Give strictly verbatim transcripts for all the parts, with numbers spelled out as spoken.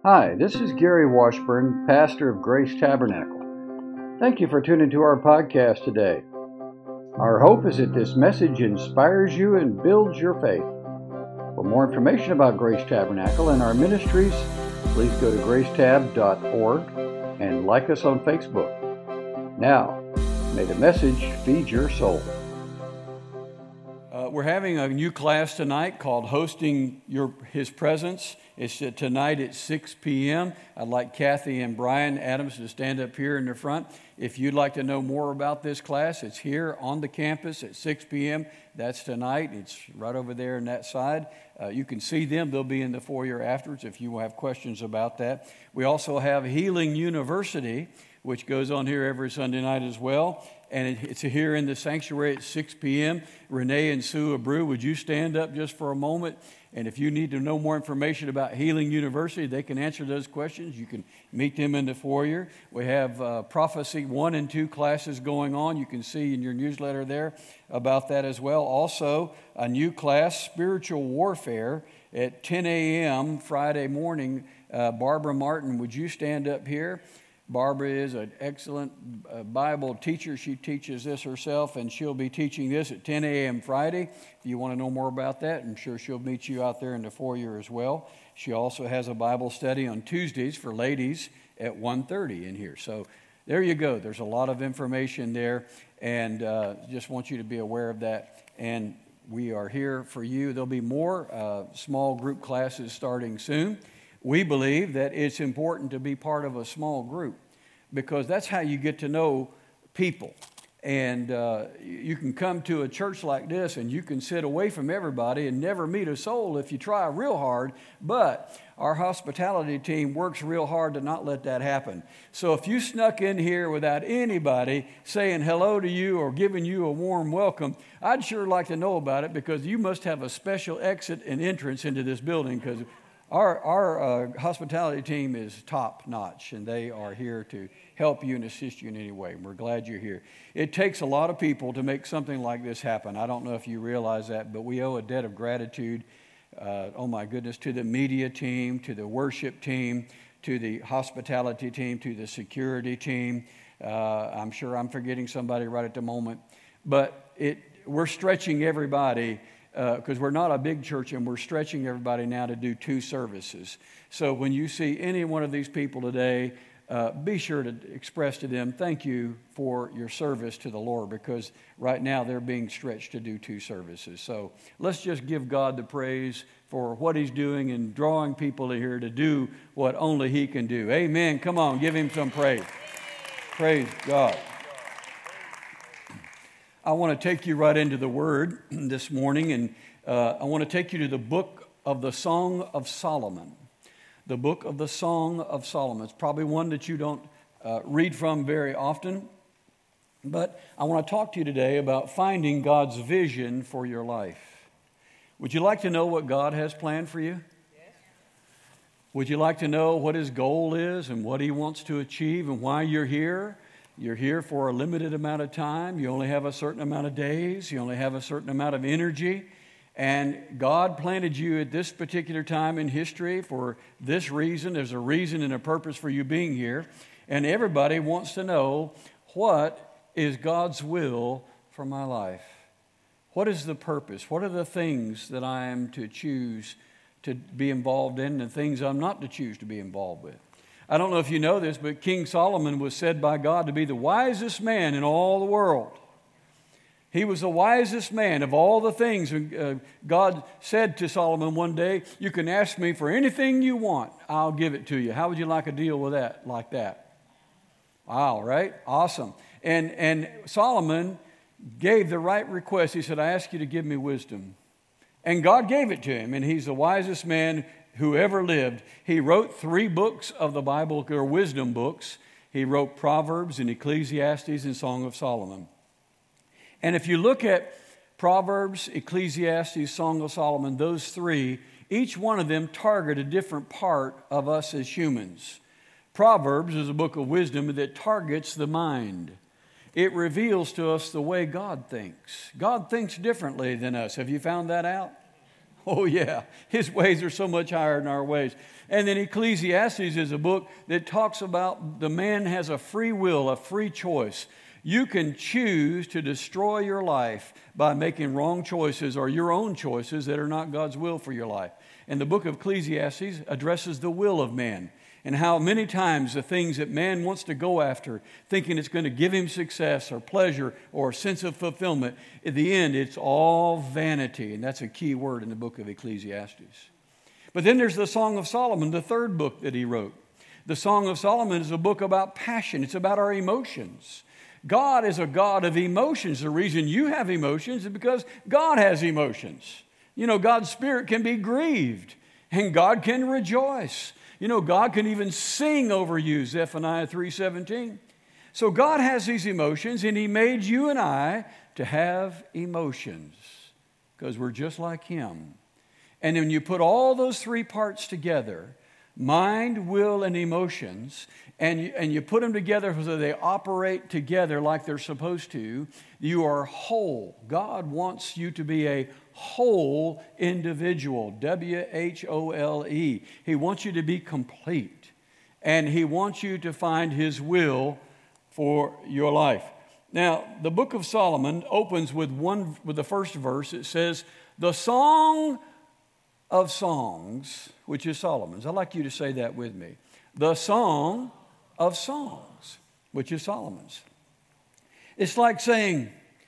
Hi, this is Gary Washburn, pastor of Grace Tabernacle. Thank you for tuning to our podcast today. Our hope is that this message inspires you and builds your faith. For more information about Grace Tabernacle and our ministries, please go to grace tab dot org and like us on Facebook. Now, may the message feed your soul. Uh, we're having a new class tonight called Hosting Your His Presence. It's uh, tonight at six p.m. I'd like Kathy and Brian Adams to stand up here in the front. If you'd like to know more about this class, it's here on the campus at six p.m. That's tonight. It's right over there on that side. Uh, you can see them. They'll be in the foyer afterwards if you have questions about that. We also have Healing University, which goes on here every Sunday night as well. And it's here in the sanctuary at six p.m. Renee and Sue Abreu, would you stand up just for a moment? And if you need to know more information about Healing University, they can answer those questions. You can meet them in the foyer. We have uh, Prophecy one and two classes going on. You can see in your newsletter there about that as well. Also, a new class, Spiritual Warfare, at ten a.m. Friday morning. Uh, Barbara Martin, would you stand up here? Barbara is an excellent uh, Bible teacher. She teaches this herself, and she'll be teaching this at ten a.m. Friday. If you want to know more about that, I'm sure she'll meet you out there in the foyer as well. She also has a Bible study on Tuesdays for ladies at one thirty in here. So there you go. There's a lot of information there, and uh, just want you to be aware of that. And we are here for you. There'll be more uh, small group classes starting soon. We believe that it's important to be part of a small group because that's how you get to know people. And uh, you can come to a church like this and you can sit away from everybody and never meet a soul if you try real hard. But our hospitality team works real hard to not let that happen. So if you snuck in here without anybody saying hello to you or giving you a warm welcome, I'd sure like to know about it because you must have a special exit and entrance into this building because Our, our uh, hospitality team is top notch, and they are here to help you and assist you in any way. We're glad you're here. It takes a lot of people to make something like this happen. I don't know if you realize that, but we owe a debt of gratitude, uh, oh my goodness, to the media team, to the worship team, to the hospitality team, to the security team. Uh, I'm sure I'm forgetting somebody right at the moment, but it we're stretching everybody because uh, we're not a big church and we're stretching everybody now to do two services. So when you see any one of these people today, uh, be sure to express to them, thank you for your service to the Lord, because right now they're being stretched to do two services. So let's just give God the praise for what he's doing and drawing people here to do what only he can do. Amen. Come on, give him some praise. Praise God. I want to take you right into the Word this morning, and uh, I want to take you to the book of the Song of Solomon. The book of the Song of Solomon. It's probably one that you don't uh, read from very often, but I want to talk to you today about finding God's vision for your life. Would you like to know what God has planned for you? Yes. Would you like to know what His goal is and what He wants to achieve and why you're here? You're here for a limited amount of time. You only have a certain amount of days. You only have a certain amount of energy. And God planted you at this particular time in history for this reason. There's a reason and a purpose for you being here. And everybody wants to know, what is God's will for my life? What is the purpose? What are the things that I am to choose to be involved in and the things I'm not to choose to be involved with? I don't know if you know this, but King Solomon was said by God to be the wisest man in all the world. He was the wisest man of all the things. Uh, God said to Solomon one day, you can ask me for anything you want. I'll give it to you. How would you like a deal with that, like that? Wow, right? Awesome. And, and Solomon gave the right request. He said, I ask you to give me wisdom. And God gave it to him, and he's the wisest man who ever lived. He wrote three books of the Bible, or wisdom books. He wrote Proverbs and Ecclesiastes and Song of Solomon. And if you look at Proverbs, Ecclesiastes, Song of Solomon, those three, each one of them target a different part of us as humans. Proverbs is a book of wisdom that targets the mind. It reveals to us the way God thinks. God thinks differently than us. Have you found that out? Oh, yeah. His ways are so much higher than our ways. And then Ecclesiastes is a book that talks about the man has a free will, a free choice. You can choose to destroy your life by making wrong choices or your own choices that are not God's will for your life. And the book of Ecclesiastes addresses the will of man and how many times the things that man wants to go after, thinking it's going to give him success or pleasure or a sense of fulfillment, at the end, it's all vanity. And that's a key word in the book of Ecclesiastes. But then there's the Song of Solomon, the third book that he wrote. The Song of Solomon is a book about passion. It's about our emotions. God is a God of emotions. The reason you have emotions is because God has emotions. You know, God's Spirit can be grieved, and God can rejoice. You know, God can even sing over you, Zephaniah three seventeen. So God has these emotions, and He made you and I to have emotions because we're just like Him. And when you put all those three parts together, mind, will, and emotions, and you, and you put them together so they operate together like they're supposed to, you are whole. God wants you to be a whole individual, W H O L E. He wants you to be complete, and He wants you to find His will for your life. Now, the book of Solomon opens with one with the first verse. It says, "The Song of Songs," which is Solomon's. I'd like you to say that with me. The Song of Songs, which is Solomon's. It's like saying,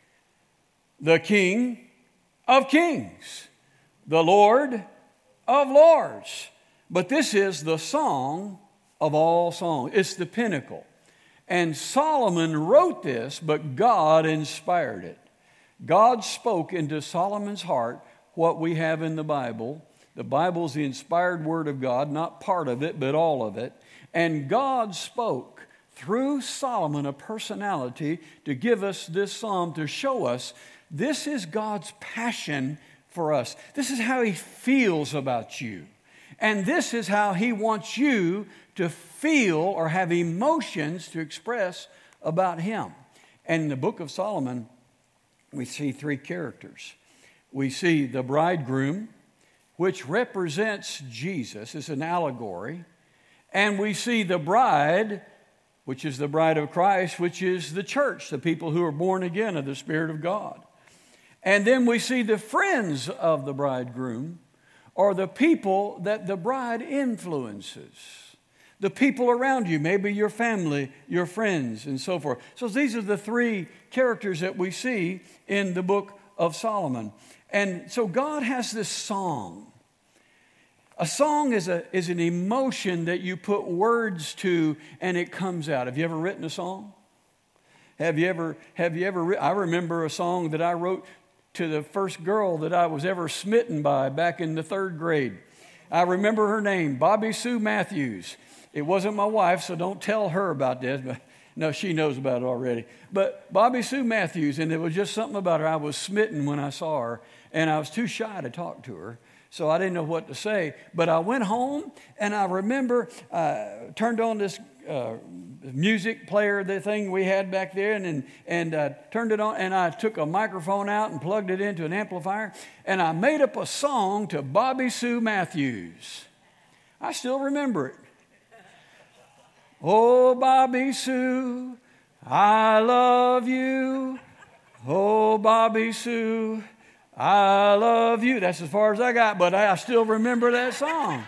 the King of Kings, the Lord of Lords. But this is the song of all songs. It's the pinnacle. And Solomon wrote this, but God inspired it. God spoke into Solomon's heart what we have in the Bible. The Bible's the inspired word of God, not part of it, but all of it. And God spoke through Solomon a personality to give us this psalm to show us this is God's passion for us. This is how He feels about you. And this is how He wants you to feel or have emotions to express about Him. And in the book of Solomon, we see three characters. We see the bridegroom, which represents Jesus. It's an allegory. And we see the bride, which is the bride of Christ, which is the church, the people who are born again of the Spirit of God. And then we see the friends of the bridegroom, or the people that the bride influences. The people around you, maybe your family, your friends, and so forth. So these are the three characters that we see in the book of Solomon. And so God has this song. A song is, a, is an emotion that you put words to and it comes out. Have you ever written a song? Have you ever, have you ever, I remember a song that I wrote to the first girl that I was ever smitten by back in the third grade. I remember her name, Bobby Sue Matthews. It wasn't my wife, so don't tell her about this, but no, she knows about it already. But Bobby Sue Matthews, and there was just something about her. I was smitten when I saw her, and I was too shy to talk to her, so I didn't know what to say. But I went home, and I remember I turned on this uh, music player, the thing we had back there, and and, and uh, turned it on, and I took a microphone out and plugged it into an amplifier, and I made up a song to Bobby Sue Matthews. I still remember it. Oh, Bobby Sue, I love you. Oh, Bobby Sue, I love you. That's as far as I got, but I still remember that song.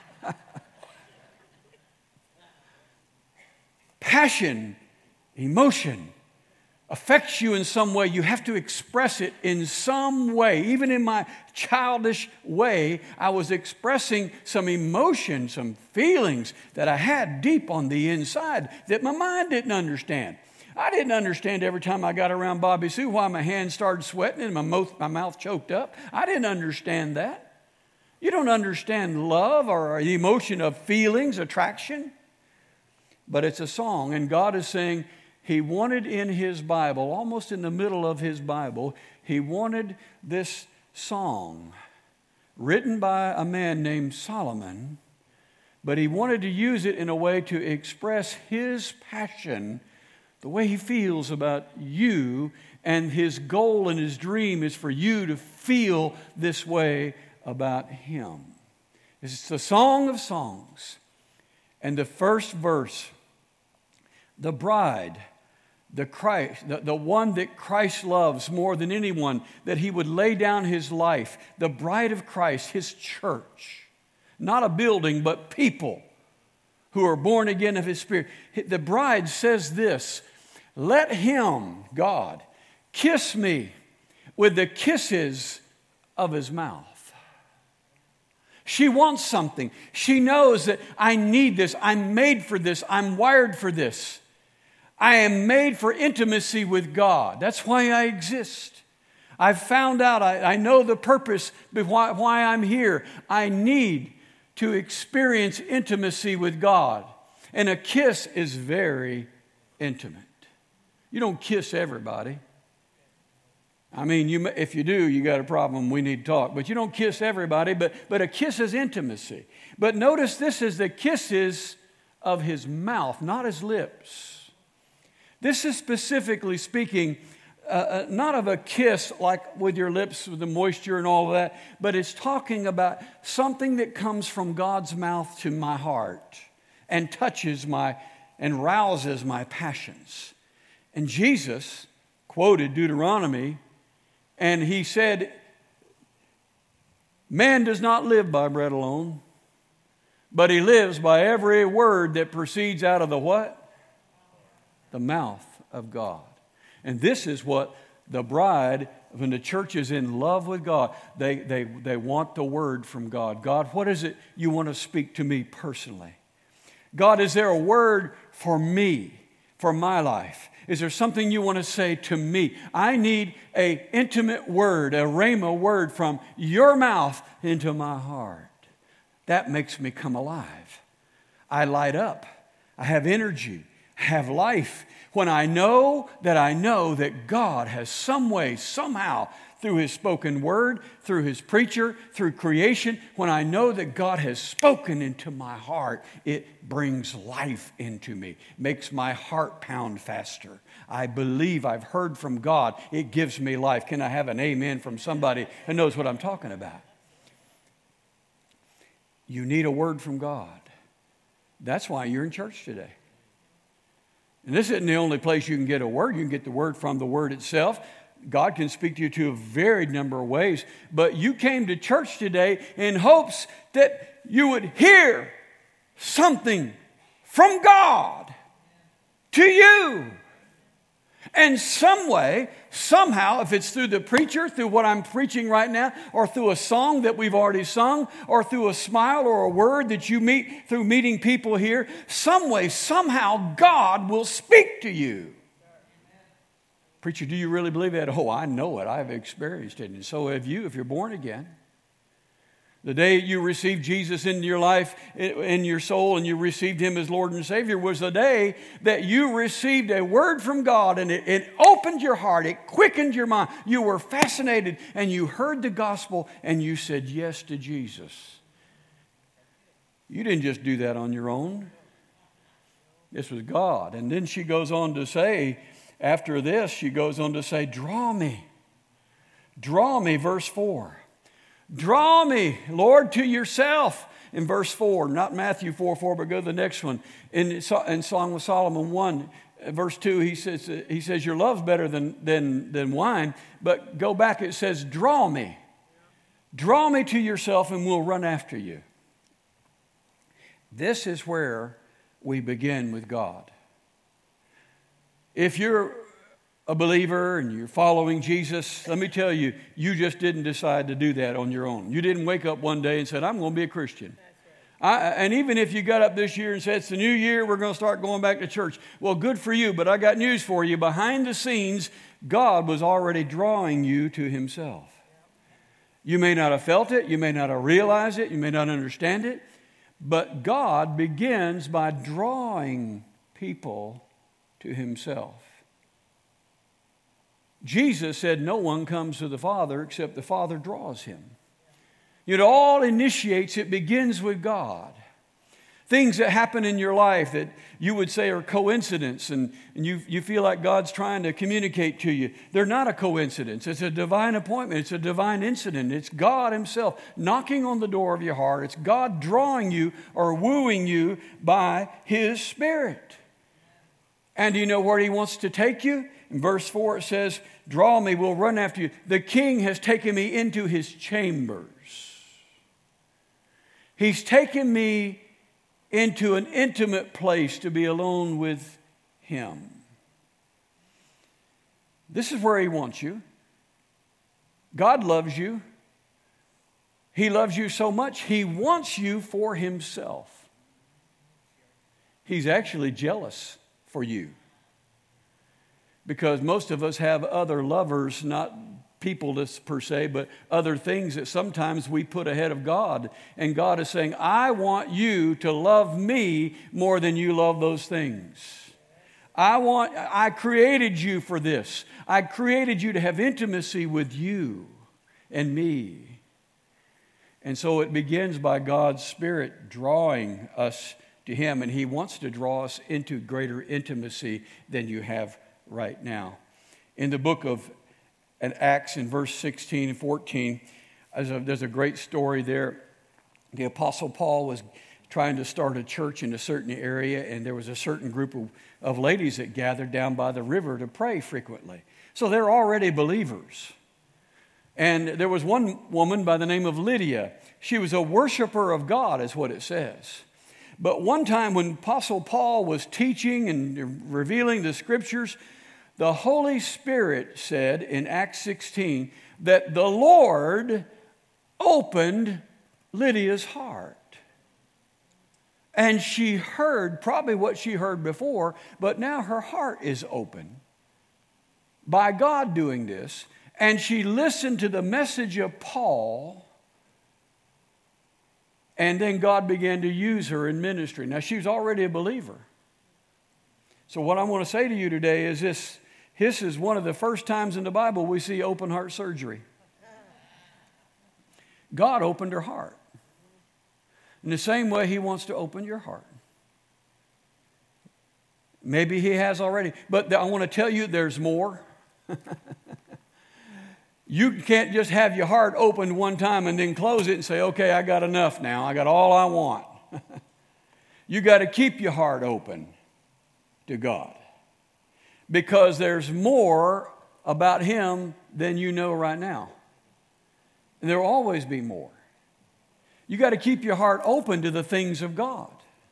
Passion, emotion, affects you in some way. You have to express it in some way. Even in my childish way, I was expressing some emotion, some feelings that I had deep on the inside that my mind didn't understand. I didn't understand every time I got around Bobby Sue why my hands started sweating and my mouth, my mouth choked up. I didn't understand that. You don't understand love or the emotion of feelings, attraction. But it's a song, and God is saying He wanted in His Bible, almost in the middle of His Bible, He wanted this song written by a man named Solomon, but He wanted to use it in a way to express His passion, the way He feels about you, and His goal and His dream is for you to feel this way about Him. It's the Song of Songs. And the first verse, the bride, the Christ, the, the one that Christ loves more than anyone, that He would lay down His life, the bride of Christ, His church. Not a building, but people who are born again of His Spirit. The bride says this, let Him, God, kiss me with the kisses of His mouth. She wants something. She knows that I need this. I'm made for this. I'm wired for this. I am made for intimacy with God. That's why I exist. I've found out, I, I know the purpose why, why I'm here. I need to experience intimacy with God. And a kiss is very intimate. You don't kiss everybody. I mean, you, if you do, you got a problem, we need to talk. But you don't kiss everybody, but, but a kiss is intimacy. But notice this is the kisses of His mouth, not His lips. This is specifically speaking uh, uh, not of a kiss like with your lips, with the moisture and all of that, but it's talking about something that comes from God's mouth to my heart and touches my, and rouses my passions. And Jesus quoted Deuteronomy, and He said, man does not live by bread alone, but he lives by every word that proceeds out of the what? The mouth of God. And this is what the bride, when the church is in love with God, they, they, they want the word from God. God, what is it you want to speak to me personally? God, is there a word for me, for my life? Is there something you want to say to me? I need an intimate word, a rhema word from your mouth into my heart. That makes me come alive. I light up. I have energy. I have life. When I know that I know that God has some way, somehow, through His spoken word, through His preacher, through creation, when I know that God has spoken into my heart, it brings life into me, makes my heart pound faster. I believe I've heard from God. It gives me life. Can I have an amen from somebody who knows what I'm talking about? You need a word from God. That's why you're in church today. And this isn't the only place you can get a word. You can get the word from the Word itself. God can speak to you to a varied number of ways. But you came to church today in hopes that you would hear something from God to you. And some way, somehow, if it's through the preacher, through what I'm preaching right now, or through a song that we've already sung, or through a smile or a word that you meet through meeting people here, some way, somehow, God will speak to you. Preacher, do you really believe that? Oh, I know it. I've experienced it. And so have you if you're born again. The day you received Jesus into your life, in your soul, and you received Him as Lord and Savior was the day that you received a word from God, and it, it opened your heart. It quickened your mind. You were fascinated, and you heard the gospel, and you said yes to Jesus. You didn't just do that on your own. This was God. And then she goes on to say, after this, she goes on to say, draw me. Draw me, verse four. Draw me, Lord, to yourself. In verse four, not Matthew four four, but go to the next one. In, in Song of Solomon one, verse two, he says, he says your love's better than, than, than wine. But go back, it says, draw me. Draw me to yourself and we'll run after you. This is where we begin with God. If you're a believer and you're following Jesus, let me tell you, you just didn't decide to do that on your own. You didn't wake up one day and said, I'm going to be a Christian. I, and even if you got up this year and said, it's the new year, we're going to start going back to church. Well, good for you, but I got news for you. Behind the scenes, God was already drawing you to Himself. You may not have felt it. You may not have realized it. You may not understand it. But God begins by drawing people to Himself. Jesus said, no one comes to the Father except the Father draws him. It all initiates, it begins with God. Things that happen in your life that you would say are coincidence, and, and you, you feel like God's trying to communicate to you. They're not a coincidence. It's a divine appointment. It's a divine incident. It's God himself knocking on the door of your heart. It's God drawing you or wooing you by his Spirit. And do you know where he wants to take you? In verse four it says, draw me, we'll run after you. The king has taken me into his chambers. He's taken me into an intimate place to be alone with him. This is where he wants you. God loves you. He loves you so much, he wants you for himself. He's actually jealous for you. Because most of us have other lovers, not people per se, but other things that sometimes we put ahead of God. And God is saying, I want you to love me more than you love those things. I want, I created you for this. I created you to have intimacy with you and me. And so it begins by God's Spirit drawing us to him. And he wants to draw us into greater intimacy than you have right now. In the book of And Acts in verse sixteen and fourteen, there's a, there's a great story there. The Apostle Paul was trying to start a church in a certain area, and there was a certain group of, of ladies that gathered down by the river to pray frequently. So they're already believers. And there was one woman by the name of Lydia. She was a worshiper of God, is what it says. But one time when Apostle Paul was teaching and revealing the Scriptures, the Holy Spirit said in Acts sixteen that the Lord opened Lydia's heart. And she heard probably what she heard before, but now her heart is open by God doing this. And she listened to the message of Paul, and then God began to use her in ministry. Now, she was already a believer. So what I want to say to you today is this. This is one of the first times in the Bible we see open heart surgery. God opened her heart. In the same way, he wants to open your heart. Maybe he has already. But I want to tell you there's more. You can't just have your heart opened one time and then close it and say, okay, I got enough now. I got all I want. You got to keep your heart open to God. Because there's more about him than you know right now. And there will always be more. You got to keep your heart open to the things of God.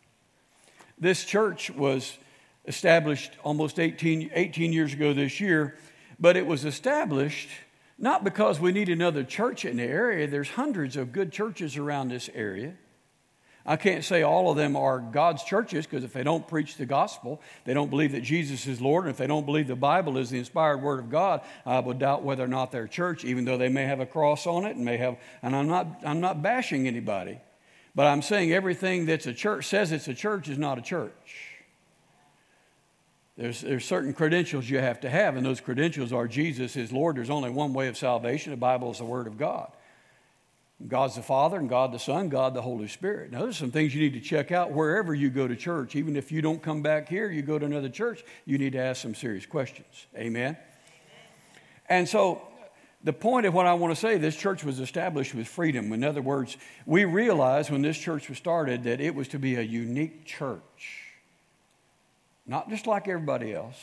This church was established almost eighteen, eighteen years ago this year, but it was established not because we need another church in the area. There's hundreds of good churches around this area. I can't say all of them are God's churches, because if they don't preach the gospel, they don't believe that Jesus is Lord, and if they don't believe the Bible is the inspired word of God, I would doubt whether or not they're church, even though they may have a cross on it and may have, and I'm not, I'm not bashing anybody, but I'm saying everything that's a church, says it's a church, is not a church. There's, there's certain credentials you have to have, and those credentials are Jesus is Lord. There's only one way of salvation. The Bible is the word of God. God's the Father, and God the Son, God the Holy Spirit. Now, there's some things you need to check out wherever you go to church. Even if you don't come back here, you go to another church, you need to ask some serious questions. Amen? Amen. And so the point of what I want to say, this church was established with freedom. In other words, we realized when this church was started that it was to be a unique church. Not just like everybody else.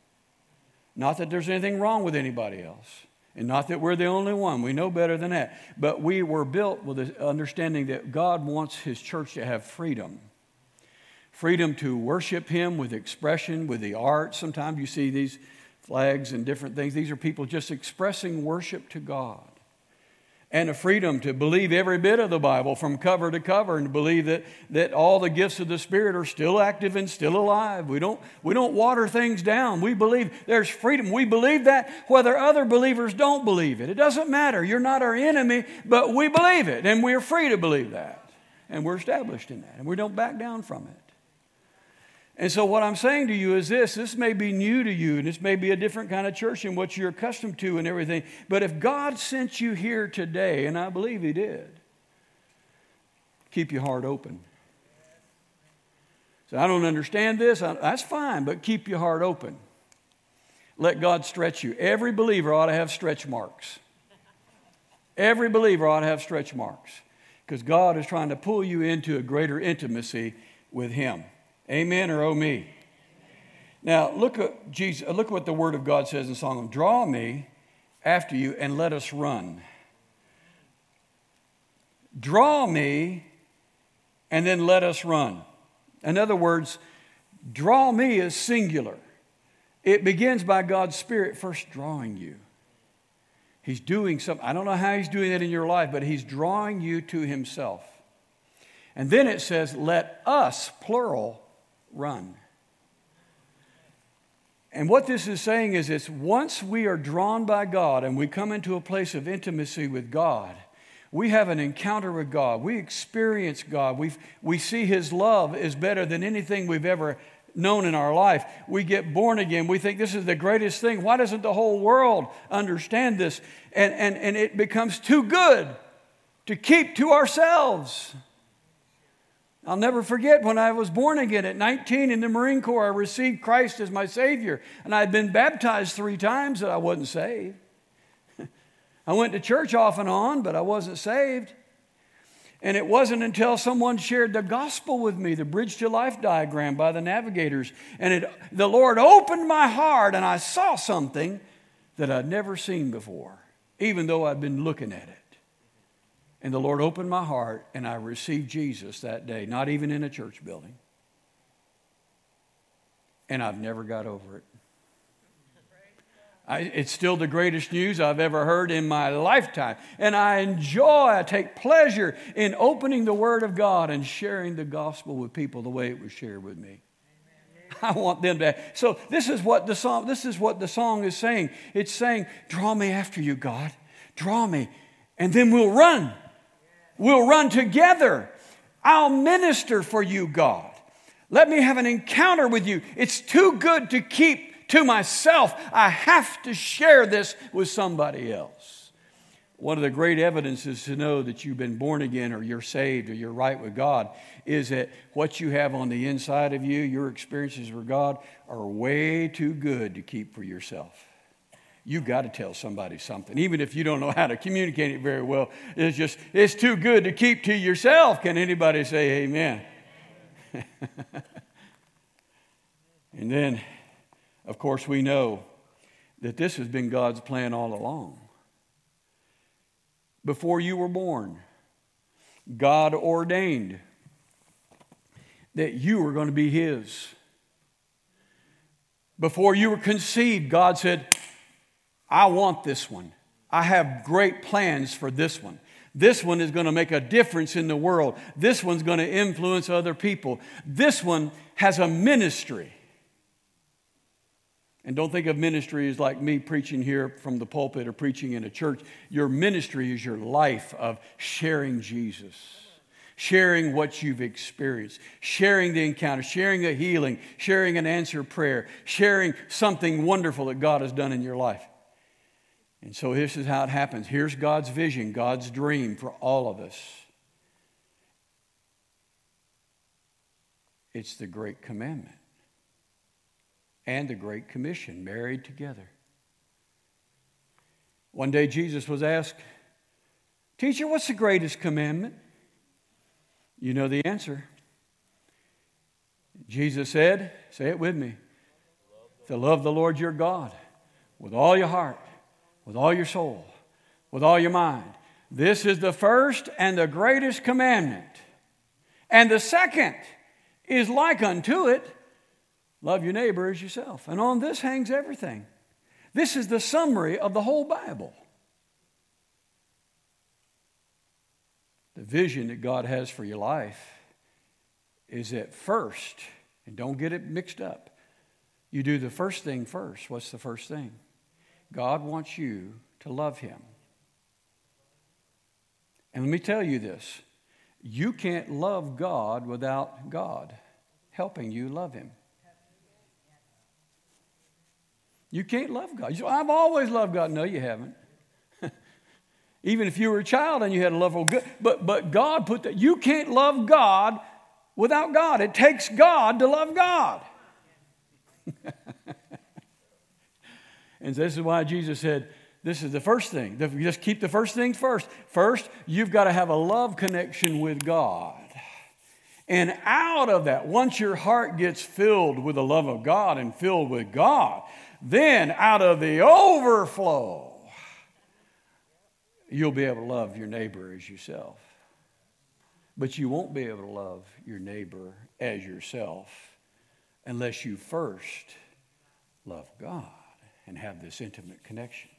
Not that there's anything wrong with anybody else. And not that we're the only one. We know better than that. But we were built with the understanding that God wants his church to have freedom. Freedom to worship him with expression, with the arts. Sometimes you see these flags and different things. These are people just expressing worship to God. And a freedom to believe every bit of the Bible from cover to cover, and to believe that, that all the gifts of the Spirit are still active and still alive. We don't, we don't water things down. We believe there's freedom. We believe that whether other believers don't believe it. It doesn't matter. You're not our enemy, but we believe it, and we're free to believe that. And we're established in that, and we don't back down from it. And so what I'm saying to you is this, this may be new to you, and this may be a different kind of church than what you're accustomed to and everything, but if God sent you here today, and I believe he did, keep your heart open. So I don't understand this. I, that's fine, but keep your heart open. Let God stretch you. Every believer ought to have stretch marks. Every believer ought to have stretch marks because God is trying to pull you into a greater intimacy with Him. Amen or oh me? Now, look at Jesus. Look at what the Word of God says in Song. Draw me after you and let us run. Draw me and then let us run. In other words, draw me is singular. It begins by God's Spirit first drawing you. He's doing something. I don't know how He's doing that in your life, but He's drawing you to Himself. And then it says, let us, plural, run. And what this is saying is it's once we are drawn by God and we come into a place of intimacy with God, we have an encounter with God. We experience God. We we see His love is better than anything we've ever known in our life. We get born again. We think this is the greatest thing. Why doesn't the whole world understand this? And, and, and it becomes too good to keep to ourselves. I'll never forget when I was born again at nineteen in the Marine Corps. I received Christ as my Savior. And I had been baptized three times and I wasn't saved. I went to church off and on, but I wasn't saved. And it wasn't until someone shared the gospel with me, the Bridge to Life diagram by the Navigators, and it, the Lord opened my heart and I saw something that I'd never seen before, even though I'd been looking at it. And the Lord opened my heart and I received Jesus that day, not even in a church building. And I've never got over it. I, it's still the greatest news I've ever heard in my lifetime. And I enjoy, I take pleasure in opening the Word of God and sharing the gospel with people the way it was shared with me. Amen. I want them to. So this is what the song, this is what the song is saying. It's saying, draw me after you, God. Draw me. And then we'll run. We'll run together. I'll minister for you, God. Let me have an encounter with you. It's too good to keep to myself. I have to share this with somebody else. One of the great evidences to know that you've been born again or you're saved or you're right with God is that what you have on the inside of you, your experiences with God, are way too good to keep for yourself. You've got to tell somebody something. Even if you don't know how to communicate it very well, it's just, it's too good to keep to yourself. Can anybody say amen? And then, of course, we know that this has been God's plan all along. Before you were born, God ordained that you were going to be His. Before you were conceived, God said, I want this one. I have great plans for this one. This one is going to make a difference in the world. This one's going to influence other people. This one has a ministry. And don't think of ministry as like me preaching here from the pulpit or preaching in a church. Your ministry is your life of sharing Jesus, sharing what you've experienced, sharing the encounter, sharing a healing, sharing an answered prayer, sharing something wonderful that God has done in your life. And so this is how it happens. Here's God's vision, God's dream for all of us. It's the Great Commandment and the Great Commission married together. One day Jesus was asked, Teacher, what's the greatest commandment? You know the answer. Jesus said, say it with me, to love the Lord your God with all your heart, with all your soul, with all your mind. This is the first and the greatest commandment. And the second is like unto it, love your neighbor as yourself. And on this hangs everything. This is the summary of the whole Bible. The vision that God has for your life is that first, and don't get it mixed up, you do the first thing first. What's the first thing? God wants you to love Him. And let me tell you this. You can't love God without God helping you love Him. You can't love God. You say, I've always loved God. No, you haven't. Even if you were a child and you had a love for good. But, but God put that. You can't love God without God. It takes God to love God. And this is why Jesus said, this is the first thing. Just keep the first things first. First, you've got to have a love connection with God. And out of that, once your heart gets filled with the love of God and filled with God, then out of the overflow, you'll be able to love your neighbor as yourself. But you won't be able to love your neighbor as yourself unless you first love God and have this intimate connection.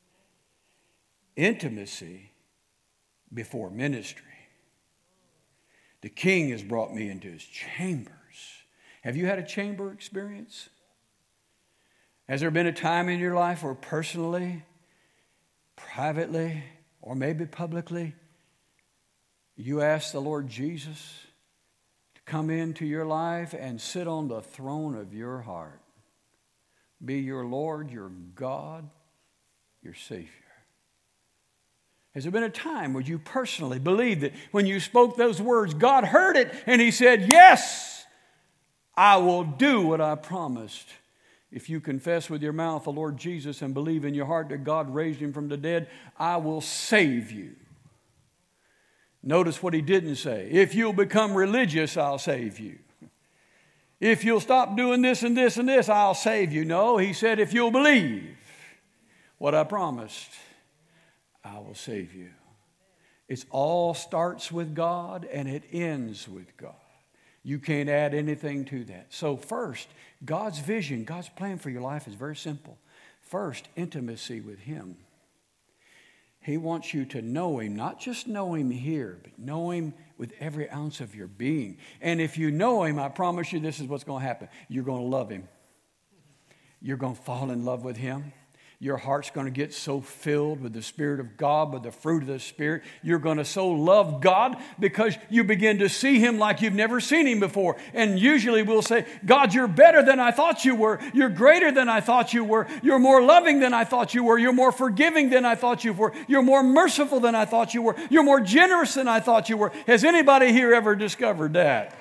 Intimacy before ministry. The King has brought me into his chambers. Have you had a chamber experience? Has there been a time in your life where personally, privately, or maybe publicly, you asked the Lord Jesus to come into your life and sit on the throne of your heart? Be your Lord, your God, your Savior. Has there been a time where you personally believed that when you spoke those words, God heard it and he said, yes, I will do what I promised. If you confess with your mouth the Lord Jesus and believe in your heart that God raised him from the dead, I will save you. Notice what he didn't say. If you'll become religious, I'll save you. If you'll stop doing this and this and this, I'll save you. No, he said, if you'll believe what I promised, I will save you. It all starts with God and it ends with God. You can't add anything to that. So first, God's vision, God's plan for your life is very simple. First, intimacy with him. He wants you to know him, not just know him here, but know him with every ounce of your being. And if you know him, I promise you this is what's going to happen. You're going to love him. You're going to fall in love with him. Your heart's going to get so filled with the Spirit of God, with the fruit of the Spirit. You're going to so love God because you begin to see him like you've never seen him before. And usually we'll say, God, you're better than I thought you were. You're greater than I thought you were. You're more loving than I thought you were. You're more forgiving than I thought you were. You're more merciful than I thought you were. You're more generous than I thought you were. Has anybody here ever discovered that?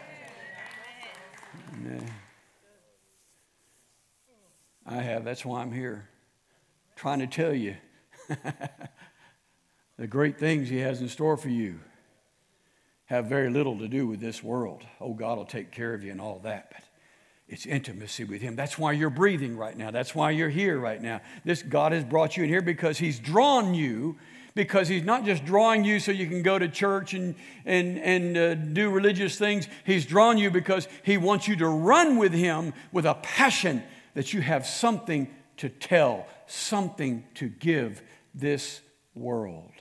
Amen. I have. That's why I'm here. Trying to tell you the great things he has in store for you have very little to do with this world. Oh, God will take care of you and all that, but it's intimacy with him. That's why you're breathing right now. That's why you're here right now. This God has brought you in here because he's drawn you, because he's not just drawing you so you can go to church and, and, and uh, do religious things. He's drawn you because he wants you to run with him with a passion that you have something to tell, something to give this world.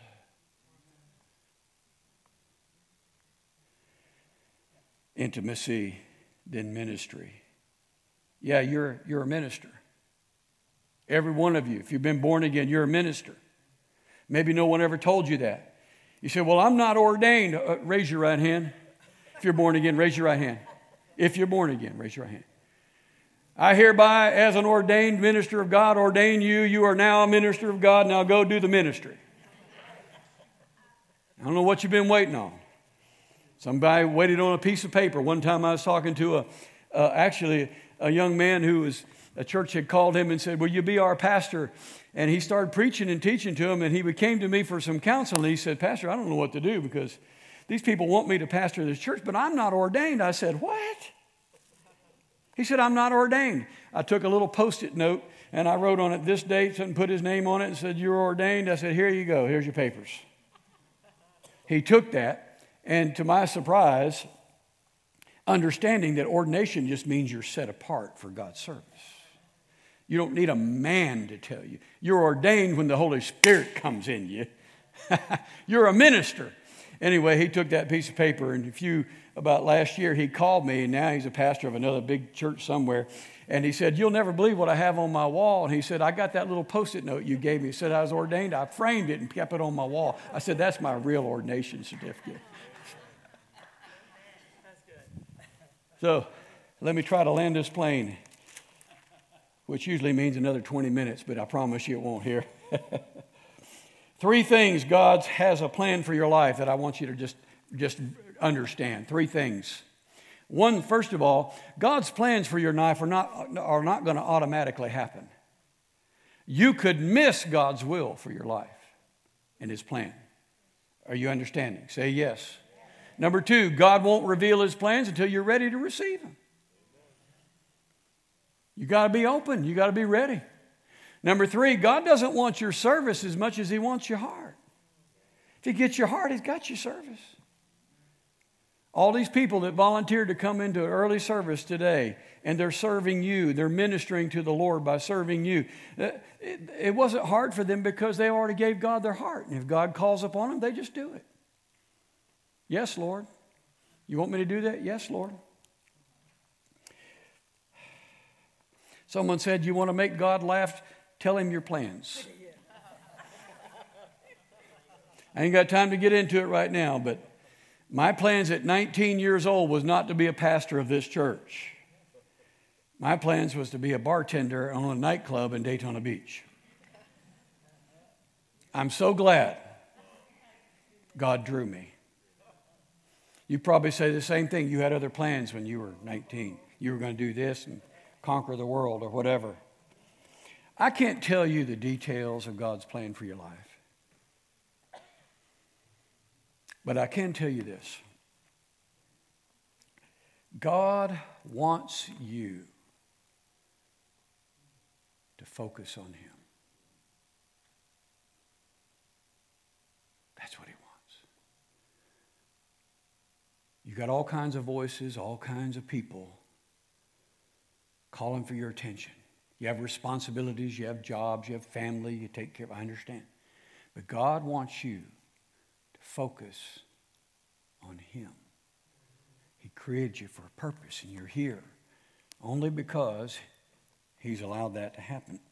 Intimacy, then ministry. Yeah, you're, you're a minister. Every one of you, if you've been born again, you're a minister. Maybe no one ever told you that. You say, well, I'm not ordained. Uh, raise your right hand. If you're born again, raise your right hand. If you're born again, raise your right hand. I hereby, as an ordained minister of God, ordain you. You are now a minister of God. Now go do the ministry. I don't know what you've been waiting on. Somebody waited on a piece of paper. One time I was talking to a, uh, actually a young man who was, a church had called him and said, will you be our pastor? And he started preaching and teaching to him, and he came to me for some counsel, and he said, Pastor, I don't know what to do because these people want me to pastor this church, but I'm not ordained. I said, what? He said, I'm not ordained. I took a little Post-it note and I wrote on it this date and put his name on it and said, you're ordained. I said, here you go. Here's your papers. He took that, and to my surprise, understanding that ordination just means you're set apart for God's service. You don't need a man to tell you. You're ordained when the Holy Spirit comes in you. You're a minister. Anyway, he took that piece of paper, and a few, about last year, he called me, and now he's a pastor of another big church somewhere. And he said, you'll never believe what I have on my wall. And he said, I got that little Post-it note you gave me. He said, I was ordained. I framed it and kept it on my wall. I said, that's my real ordination certificate. That's good. So let me try to land this plane, which usually means another twenty minutes, but I promise you it won't here. Three things God has a plan for your life that I want you to just, just understand. Three things. One, first of all, God's plans for your life are not, are not going to automatically happen. You could miss God's will for your life and His plan. Are you understanding? Say yes. Number two, God won't reveal His plans until you're ready to receive them. You got to be open. You got to be ready. Number three, God doesn't want your service as much as He wants your heart. If He gets your heart, He's got your service. All these people that volunteered to come into early service today, and they're serving you, they're ministering to the Lord by serving you. It, it wasn't hard for them because they already gave God their heart. And if God calls upon them, they just do it. Yes, Lord. You want me to do that? Yes, Lord. Someone said, you want to make God laugh? Tell Him your plans. I ain't got time to get into it right now, but my plans at nineteen years old was not to be a pastor of this church. My plans was to be a bartender on a nightclub in Daytona Beach. I'm so glad God drew me. You probably say the same thing. You had other plans when you were nineteen. You were going to do this and conquer the world or whatever. I can't tell you the details of God's plan for your life. But I can tell you this. God wants you to focus on Him. That's what He wants. You got all kinds of voices, all kinds of people calling for your attention. You have responsibilities, you have jobs, you have family, you take care of, I understand. But God wants you to focus on Him. He created you for a purpose, and you're here only because He's allowed that to happen.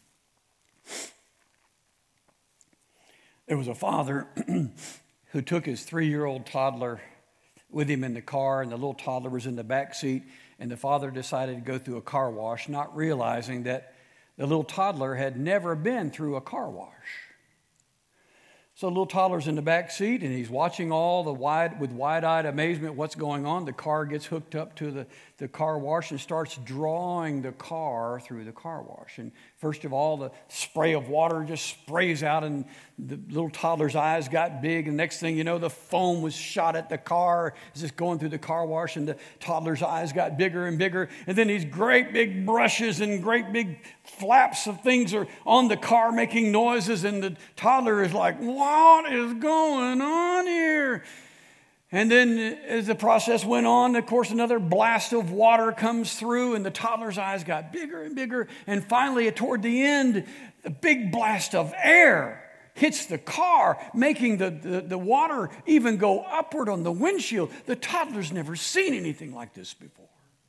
There was a father who took his three-year-old toddler with him in the car, and the little toddler was in the back seat, and the father decided to go through a car wash, not realizing that the little toddler had never been through a car wash. So the little toddler's in the back seat, and he's watching all the wide, with wide-eyed amazement what's going on. The car gets hooked up to the, the car wash and starts drawing the car through the car wash. And first of all, the spray of water just sprays out, and the little toddler's eyes got big. And next thing you know, the foam was shot at the car as it's going through the car wash, and the toddler's eyes got bigger and bigger. And then these great big brushes and great big flaps of things are on the car making noises, and the toddler is like, what is going on here? And then as the process went on, of course, another blast of water comes through, and the toddler's eyes got bigger and bigger. And finally, toward the end, the big blast of air hits the car, making the, the, the water even go upward on the windshield. The toddler's never seen anything like this before.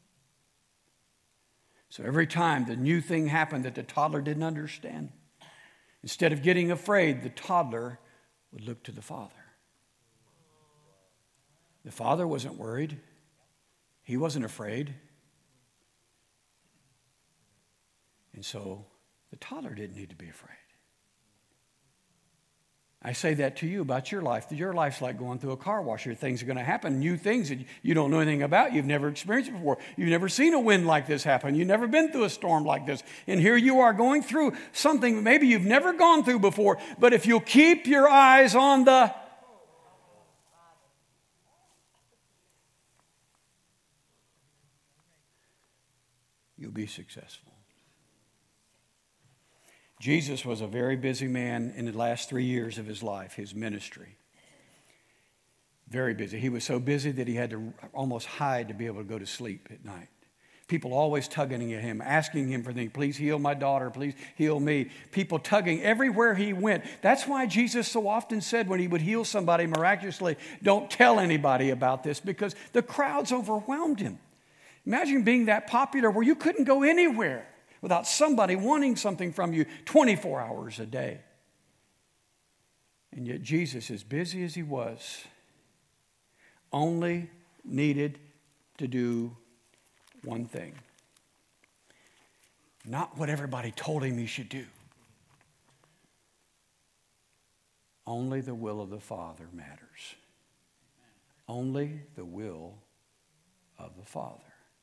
So every time the new thing happened that the toddler didn't understand, instead of getting afraid, the toddler would look to the father. The father wasn't worried. He wasn't afraid. And so the toddler didn't need to be afraid. I say that to you about your life. Your life's like going through a car wash. Your things are going to happen, new things that you don't know anything about. You've never experienced it before. You've never seen a wind like this happen. You've never been through a storm like this. And here you are going through something maybe you've never gone through before. But if you'll keep your eyes on the you'll be successful. Jesus was a very busy man in the last three years of his life, his ministry. Very busy. He was so busy that he had to almost hide to be able to go to sleep at night. People always tugging at him, asking him for things. Please heal my daughter. Please heal me. People tugging everywhere he went. That's why Jesus so often said when he would heal somebody miraculously, don't tell anybody about this, because the crowds overwhelmed him. Imagine being that popular where you couldn't go anywhere without somebody wanting something from you twenty-four hours a day. And yet Jesus, as busy as he was, only needed to do one thing. Not what everybody told him he should do. Only the will of the Father matters. Only the will of the Father.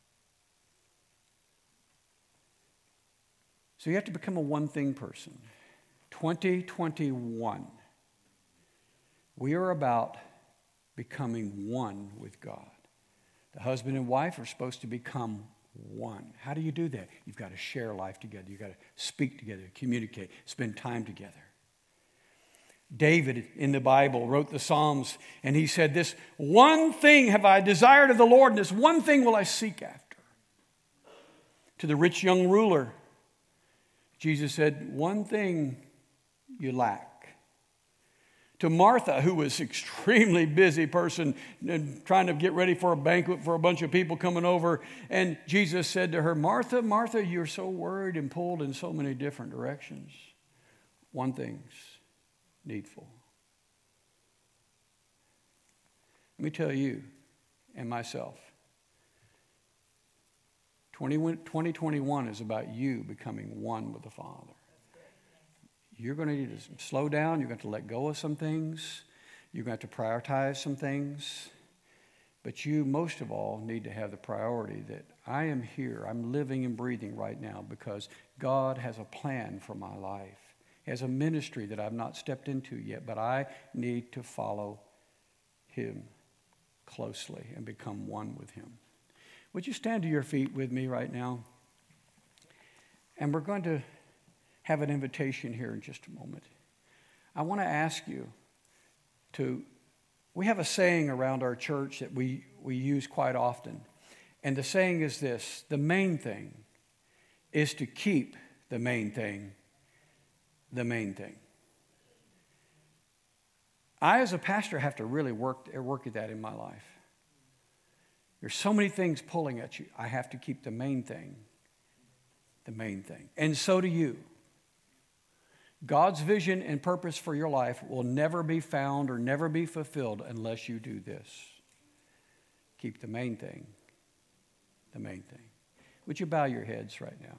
So you have to become a one-thing person. twenty twenty-one. We are about becoming one with God. The husband and wife are supposed to become one. How do you do that? You've got to share life together. You've got to speak together, communicate, spend time together. David in the Bible wrote the Psalms, and he said, this one thing have I desired of the Lord, and this one thing will I seek after. To the rich young ruler, Jesus said, one thing you lack. To Martha, who was an extremely busy person trying to get ready for a banquet for a bunch of people coming over, and Jesus said to her, Martha, Martha, you're so worried and pulled in so many different directions. One thing's needful. Let me tell you and myself, twenty twenty-one is about you becoming one with the Father. You're going to need to slow down. You're going to let go of some things. You're going to have to prioritize some things. But you, most of all, need to have the priority that I am here. I'm living and breathing right now because God has a plan for my life. He has a ministry that I've not stepped into yet, but I need to follow Him closely and become one with Him. Would you stand to your feet with me right now? And we're going to have an invitation here in just a moment. I want to ask you to, we have a saying around our church that we, we use quite often. And the saying is this: the main thing is to keep the main thing the main thing. I, as a pastor, have to really work, work at that in my life. There's so many things pulling at you. I have to keep the main thing the main thing. And so do you. God's vision and purpose for your life will never be found or never be fulfilled unless you do this. Keep the main thing the main thing. Would you bow your heads right now?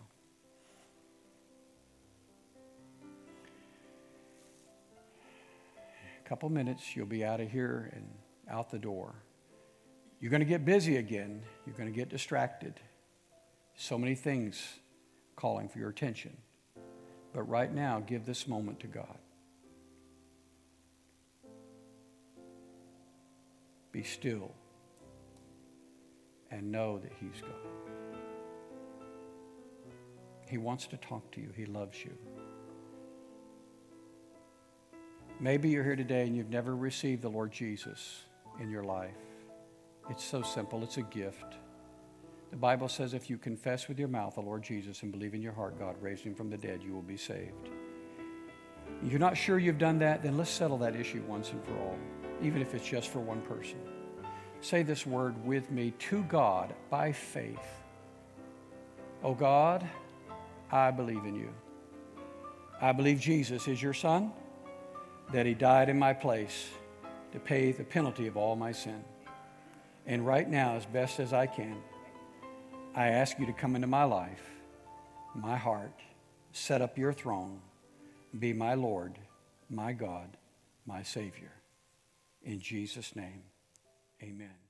A couple minutes, you'll be out of here and out the door. You're going to get busy again. You're going to get distracted. So many things calling for your attention. But right now, give this moment to God. Be still and know that He's God. He wants to talk to you. He loves you. Maybe you're here today and you've never received the Lord Jesus in your life. It's so simple. It's a gift. The Bible says if you confess with your mouth the Lord Jesus and believe in your heart God raised Him from the dead, you will be saved. If you're not sure you've done that, then let's settle that issue once and for all, even if it's just for one person. Say this word with me: to God by faith. Oh God, I believe in you. I believe Jesus is your Son, that He died in my place to pay the penalty of all my sin. And right now, as best as I can, I ask you to come into my life, my heart, set up your throne, be my Lord, my God, my Savior. In Jesus' name, amen.